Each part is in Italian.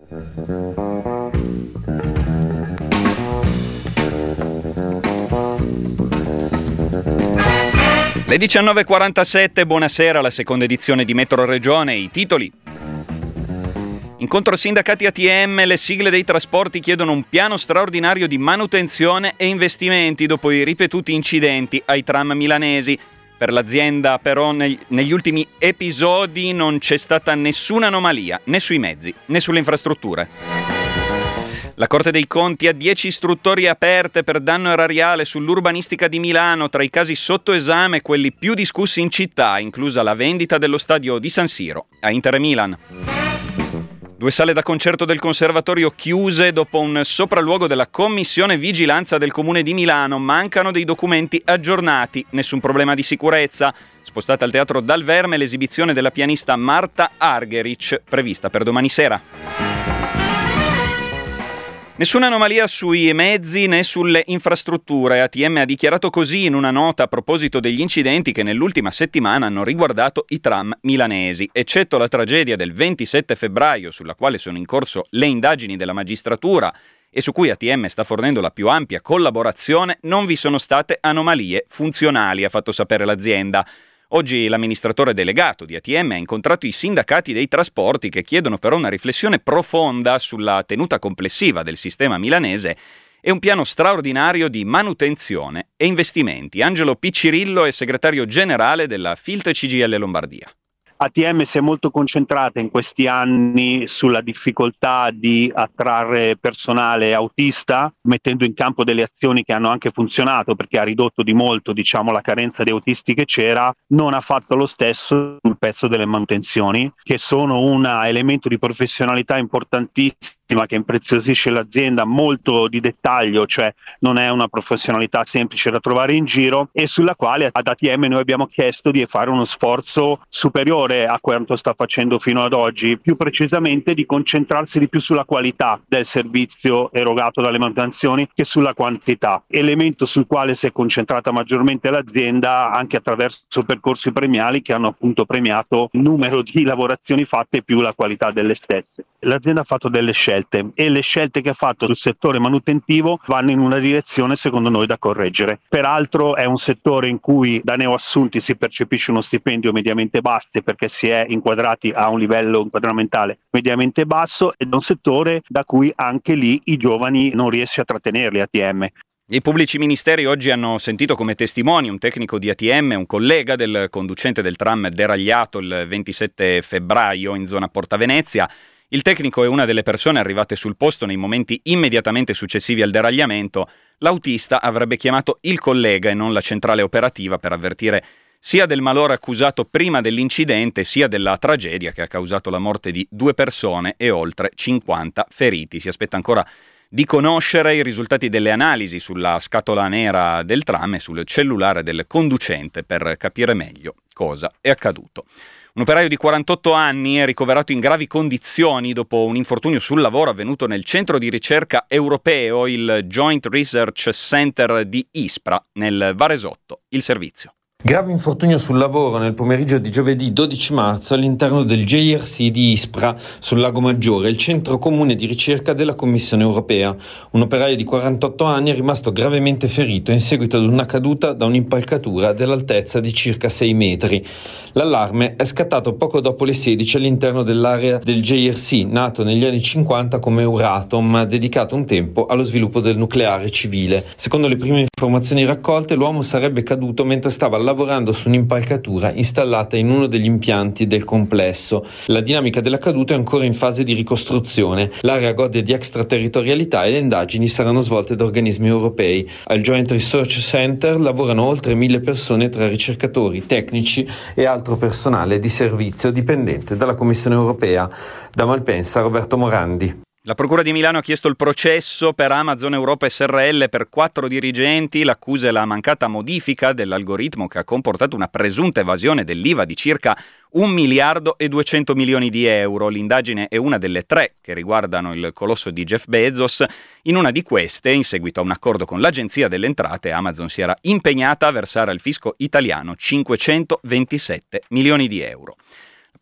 Le 19.47, buonasera, la seconda edizione di Metro Regione, i titoli. Incontro sindacati ATM, le sigle dei trasporti chiedono un piano straordinario di manutenzione e investimenti dopo i ripetuti incidenti ai tram milanesi. Per l'azienda però negli ultimi episodi non c'è stata nessuna anomalia, né sui mezzi né sulle infrastrutture. La Corte dei Conti ha 10 istruttorie aperte per danno erariale sull'urbanistica di Milano, tra i casi sotto esame quelli più discussi in città, inclusa la vendita dello stadio di San Siro a Inter e Milan. 2 sale da concerto del Conservatorio chiuse dopo un sopralluogo della Commissione Vigilanza del Comune di Milano. Mancano dei documenti aggiornati, nessun problema di sicurezza. Spostata al Teatro Dal Verme l'esibizione della pianista Marta Argerich, prevista per domani sera. Nessuna anomalia sui mezzi né sulle infrastrutture. ATM ha dichiarato così in una nota a proposito degli incidenti che nell'ultima settimana hanno riguardato i tram milanesi. Eccetto la tragedia del 27 febbraio, sulla quale sono in corso le indagini della magistratura e su cui ATM sta fornendo la più ampia collaborazione, non vi sono state anomalie funzionali, ha fatto sapere l'azienda. Oggi l'amministratore delegato di ATM ha incontrato i sindacati dei trasporti che chiedono però una riflessione profonda sulla tenuta complessiva del sistema milanese e un piano straordinario di manutenzione e investimenti. Angelo Piccirillo è segretario generale della Filt CGIL Lombardia. ATM si è molto concentrata in questi anni sulla difficoltà di attrarre personale autista, mettendo in campo delle azioni che hanno anche funzionato perché ha ridotto di molto, la carenza di autisti che c'era. Non ha fatto lo stesso sul pezzo delle manutenzioni, che sono un elemento di professionalità importantissima che impreziosisce l'azienda, molto di dettaglio, cioè non è una professionalità semplice da trovare in giro, e sulla quale ad ATM noi abbiamo chiesto di fare uno sforzo superiore a quanto sta facendo fino ad oggi, più precisamente di concentrarsi di più sulla qualità del servizio erogato dalle manutenzioni che sulla quantità, elemento sul quale si è concentrata maggiormente l'azienda anche attraverso percorsi premiali che hanno appunto premiato il numero di lavorazioni fatte più la qualità delle stesse. L'azienda ha fatto delle scelte e le scelte che ha fatto sul settore manutentivo vanno in una direzione secondo noi da correggere. Peraltro è un settore in cui da neoassunti si percepisce uno stipendio mediamente basso perché si è inquadrati a un livello inquadramentale mediamente basso, ed è un settore da cui anche lì i giovani non riesce a trattenerli ATM. I pubblici ministeri oggi hanno sentito come testimoni un tecnico di ATM, un collega del conducente del tram deragliato il 27 febbraio in zona Porta Venezia. Il tecnico è una delle persone arrivate sul posto nei momenti immediatamente successivi al deragliamento. L'autista avrebbe chiamato il collega e non la centrale operativa per avvertire sia del malore accusato prima dell'incidente, sia della tragedia che ha causato la morte di 2 persone e oltre 50 feriti. Si aspetta ancora di conoscere i risultati delle analisi sulla scatola nera del tram e sul cellulare del conducente per capire meglio cosa è accaduto. Un operaio di 48 anni è ricoverato in gravi condizioni dopo un infortunio sul lavoro avvenuto nel centro di ricerca europeo, il Joint Research Center di Ispra, nel Varesotto. Il servizio. Grave infortunio sul lavoro nel pomeriggio di giovedì 12 marzo all'interno del JRC di Ispra, sul Lago Maggiore, il centro comune di ricerca della Commissione europea. Un operaio di 48 anni è rimasto gravemente ferito in seguito ad una caduta da un'impalcatura dell'altezza di circa 6 metri. L'allarme è scattato poco dopo le 16 all'interno dell'area del JRC, nato negli anni 50 come Euratom, dedicato un tempo allo sviluppo del nucleare civile. Secondo le prime informazioni raccolte, l'uomo sarebbe caduto mentre stava lavorando su un'impalcatura installata in uno degli impianti del complesso. La dinamica della caduta è ancora in fase di ricostruzione. L'area gode di extraterritorialità e le indagini saranno svolte da organismi europei. Al Joint Research Center lavorano oltre 1000 persone tra ricercatori, tecnici e altro personale di servizio dipendente dalla Commissione europea. Da Malpensa, Roberto Morandi. La Procura di Milano ha chiesto il processo per Amazon Europa SRL per 4 dirigenti. L'accusa è la mancata modifica dell'algoritmo che ha comportato una presunta evasione dell'IVA di circa 1 miliardo e 200 milioni di euro. L'indagine è una delle 3 che riguardano il colosso di Jeff Bezos. In una di queste, in seguito a un accordo con l'Agenzia delle Entrate, Amazon si era impegnata a versare al fisco italiano 527 milioni di euro. La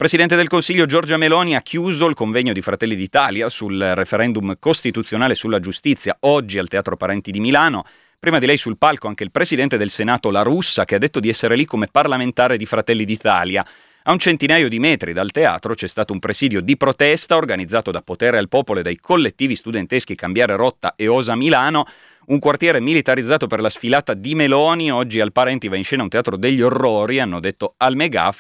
Presidente del Consiglio Giorgia Meloni ha chiuso il convegno di Fratelli d'Italia sul referendum costituzionale sulla giustizia, oggi al Teatro Parenti di Milano. Prima di lei sul palco anche il Presidente del Senato La Russa, che ha detto di essere lì come parlamentare di Fratelli d'Italia. A un centinaio di metri dal teatro c'è stato un presidio di protesta organizzato da Potere al Popolo e dai collettivi studenteschi Cambiare Rotta e Osa Milano, un quartiere militarizzato per la sfilata di Meloni. Oggi al Parenti va in scena un teatro degli orrori, hanno detto al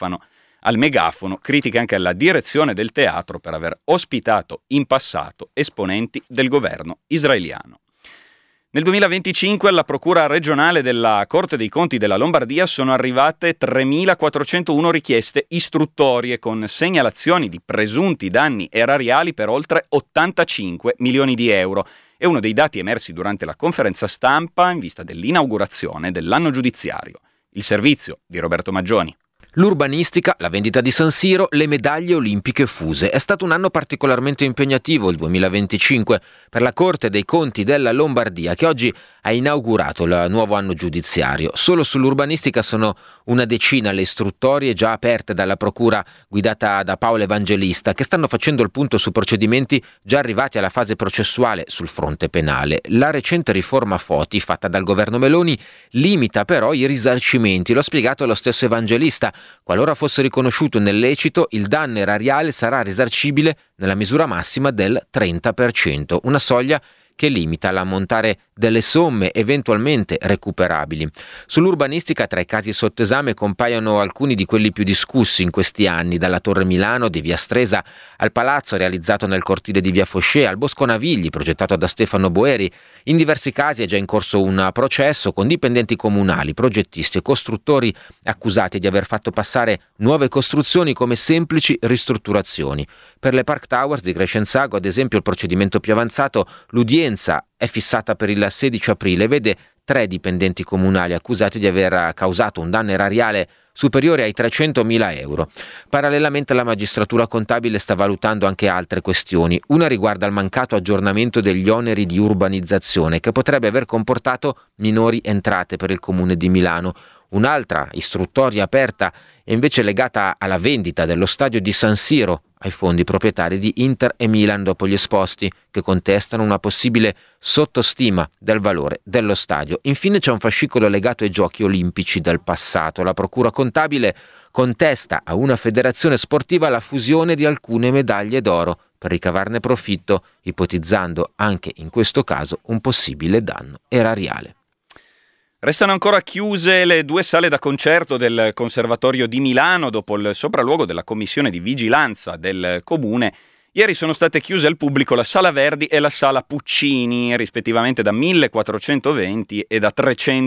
megafono, critiche anche alla direzione del teatro per aver ospitato in passato esponenti del governo israeliano. Nel 2025 alla Procura regionale della Corte dei Conti della Lombardia sono arrivate 3.401 richieste istruttorie con segnalazioni di presunti danni erariali per oltre 85 milioni di euro. È uno dei dati emersi durante la conferenza stampa in vista dell'inaugurazione dell'anno giudiziario. Il servizio di Roberto Maggioni. L'urbanistica, la vendita di San Siro, le medaglie olimpiche fuse. È stato un anno particolarmente impegnativo, il 2025, per la Corte dei Conti della Lombardia, che oggi ha inaugurato il nuovo anno giudiziario. Solo sull'urbanistica sono una decina le istruttorie già aperte dalla Procura guidata da Paolo Evangelista, che stanno facendo il punto su procedimenti già arrivati alla fase processuale sul fronte penale. La recente riforma Foti, fatta dal governo Meloni, limita però i risarcimenti. Lo ha spiegato lo stesso Evangelista. Qualora fosse riconosciuto un illecito, il danno erariale sarà risarcibile nella misura massima del 30%, una soglia che limita l'ammontare delle somme eventualmente recuperabili. Sull'urbanistica, tra i casi sotto esame compaiono alcuni di quelli più discussi in questi anni, dalla Torre Milano di Via Stresa al palazzo realizzato nel cortile di Via Foscè, al Bosco Navigli progettato da Stefano Boeri. In diversi casi è già in corso un processo con dipendenti comunali, progettisti e costruttori accusati di aver fatto passare nuove costruzioni come semplici ristrutturazioni. Per le Park Towers di Crescenzago, ad esempio, il procedimento più avanzato, l'udienza è fissata per il 16 aprile e vede 3 dipendenti comunali accusati di aver causato un danno erariale superiore ai 300.000 euro. Parallelamente la magistratura contabile sta valutando anche altre questioni. Una riguarda il mancato aggiornamento degli oneri di urbanizzazione, che potrebbe aver comportato minori entrate per il comune di Milano. Un'altra istruttoria aperta è invece legata alla vendita dello stadio di San Siro ai fondi proprietari di Inter e Milan dopo gli esposti, che contestano una possibile sottostima del valore dello stadio. Infine c'è un fascicolo legato ai giochi olimpici del passato. La procura contabile contesta a una federazione sportiva la fusione di alcune medaglie d'oro per ricavarne profitto, ipotizzando anche in questo caso un possibile danno erariale. Restano ancora chiuse le 2 sale da concerto del Conservatorio di Milano dopo il sopralluogo della Commissione di Vigilanza del Comune. Ieri sono state chiuse al pubblico la Sala Verdi e la Sala Puccini, rispettivamente da 1.420 e da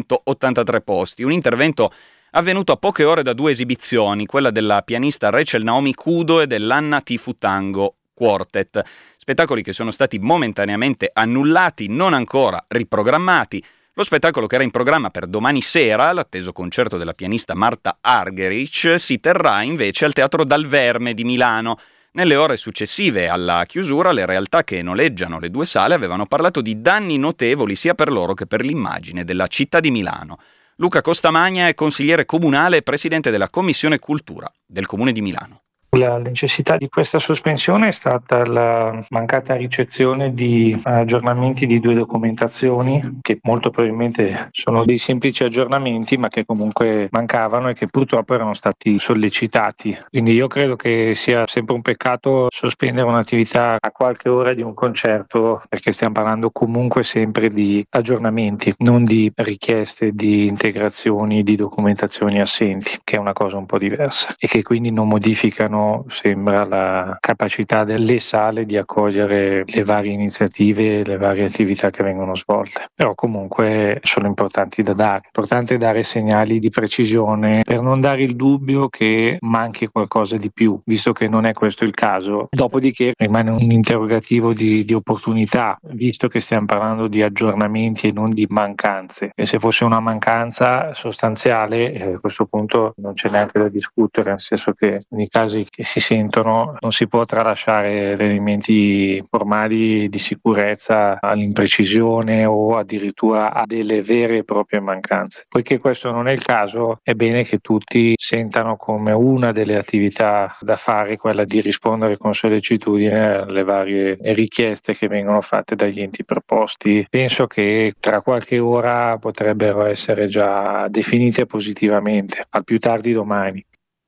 383 posti. Un intervento avvenuto a poche ore da 2 esibizioni, quella della pianista Rachel Naomi Kudo e dell'Anna Tifu Tango Quartet. Spettacoli che sono stati momentaneamente annullati, non ancora riprogrammati. Lo spettacolo, che era in programma per domani sera, l'atteso concerto della pianista Marta Argerich, si terrà invece al Teatro Dal Verme di Milano. Nelle ore successive alla chiusura, le realtà che noleggiano le 2 sale avevano parlato di danni notevoli sia per loro che per l'immagine della città di Milano. Luca Costamagna è consigliere comunale e presidente della Commissione Cultura del Comune di Milano. La necessità di questa sospensione è stata la mancata ricezione di aggiornamenti di 2 documentazioni che molto probabilmente sono dei semplici aggiornamenti, ma che comunque mancavano e che purtroppo erano stati sollecitati. Quindi io credo che sia sempre un peccato sospendere un'attività a qualche ora di un concerto, perché stiamo parlando comunque sempre di aggiornamenti, non di richieste di integrazioni di documentazioni assenti, che è una cosa un po' diversa e che quindi non modificano, sembra, la capacità delle sale di accogliere le varie iniziative, le varie attività che vengono svolte. Però comunque sono importanti da dare. È importante dare segnali di precisione per non dare il dubbio che manchi qualcosa di più, visto che non è questo il caso. Dopodiché rimane un interrogativo di opportunità, visto che stiamo parlando di aggiornamenti e non di mancanze. E se fosse una mancanza sostanziale, a questo punto non c'è neanche da discutere, nel senso che nei casi che si sentono, non si può tralasciare elementi formali di sicurezza all'imprecisione o addirittura a delle vere e proprie mancanze. Poiché questo non è il caso, è bene che tutti sentano come una delle attività da fare quella di rispondere con sollecitudine alle varie richieste che vengono fatte dagli enti preposti. Penso che tra qualche ora potrebbero essere già definite positivamente, al più tardi domani.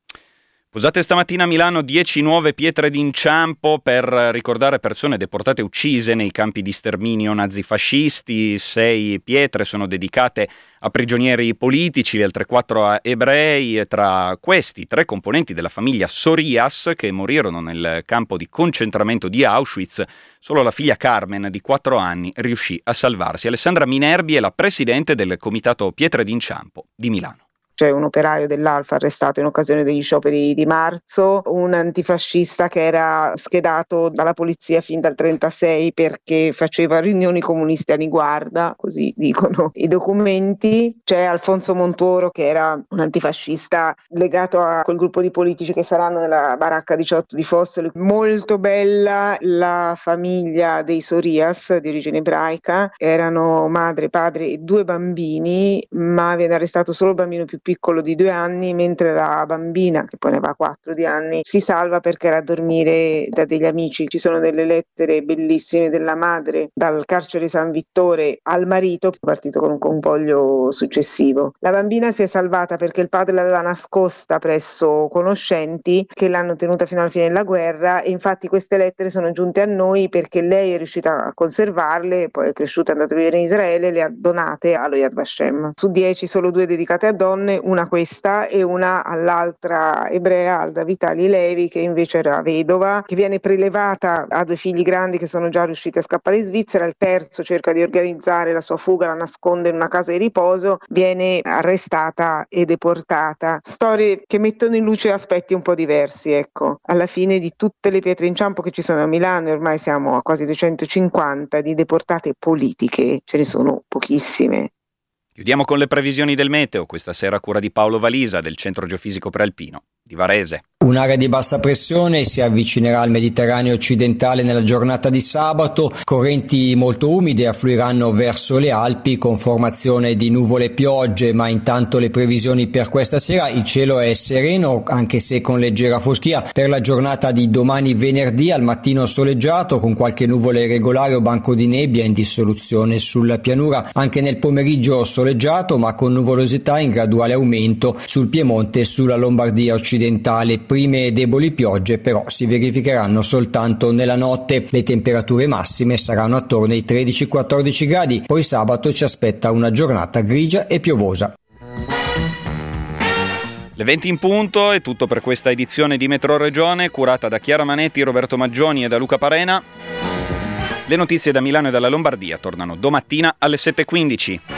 Posate stamattina a Milano 10 nuove pietre d'inciampo per ricordare persone deportate e uccise nei campi di sterminio nazifascisti. 6 pietre sono dedicate a prigionieri politici, le altre 4 a ebrei. Tra questi 3 componenti della famiglia Sorias che morirono nel campo di concentramento di Auschwitz. Solo la figlia Carmen, di 4 anni, riuscì a salvarsi. Alessandra Minerbi è la presidente del comitato Pietre d'inciampo di Milano. C'è un operaio dell'Alfa arrestato in occasione degli scioperi di marzo, un antifascista che era schedato dalla polizia fin dal 1936 perché faceva riunioni comuniste a Niguarda, così dicono i documenti. C'è Alfonso Montoro che era un antifascista legato a quel gruppo di politici che saranno nella baracca 18 di Fossoli. Molto bella la famiglia dei Sorias di origine ebraica, erano madre, padre e 2 bambini, ma viene arrestato solo il bambino più piccolo di 2 anni, mentre la bambina, che poi ne aveva 4 di anni, si salva perché era a dormire da degli amici. Ci sono delle lettere bellissime della madre dal carcere San Vittore al marito, partito con un convoglio successivo. La bambina si è salvata perché il padre l'aveva nascosta presso conoscenti che l'hanno tenuta fino alla fine della guerra, e infatti queste lettere sono giunte a noi perché lei è riuscita a conservarle, poi è cresciuta, è andata a vivere in Israele, le ha donate allo Yad Vashem. Su 10 solo 2 dedicate a donne, una questa e una all'altra ebrea, Alda Vitali Levi, che invece era vedova, che viene prelevata, ha 2 figli grandi che sono già riusciti a scappare in Svizzera. Il terzo cerca di organizzare la sua fuga, la nasconde in una casa di riposo, viene arrestata e deportata. Storie che mettono in luce aspetti un po' diversi, ecco. Alla fine di tutte le pietre inciampo che ci sono a Milano, e ormai siamo a quasi 250, di deportate politiche ce ne sono pochissime. Chiudiamo con le previsioni del meteo, questa sera a cura di Paolo Valisa del Centro Geofisico Prealpino di Varese. Un'area di bassa pressione si avvicinerà al Mediterraneo occidentale nella giornata di sabato, correnti molto umide affluiranno verso le Alpi con formazione di nuvole e piogge, ma intanto le previsioni per questa sera: il cielo è sereno anche se con leggera foschia. Per la giornata di domani venerdì, al mattino soleggiato con qualche nuvole irregolare o banco di nebbia in dissoluzione sulla pianura, anche nel pomeriggio soleggiato ma con nuvolosità in graduale aumento sul Piemonte e sulla Lombardia occidentale. Prime deboli piogge però si verificheranno soltanto nella notte. Le temperature massime saranno attorno ai 13-14 gradi, poi sabato ci aspetta una giornata grigia e piovosa. Le 20 in punto è tutto per questa edizione di Metro Regione, curata da Chiara Manetti, Roberto Maggioni e da Luca Parena. Le notizie da Milano e dalla Lombardia tornano domattina alle 7:15.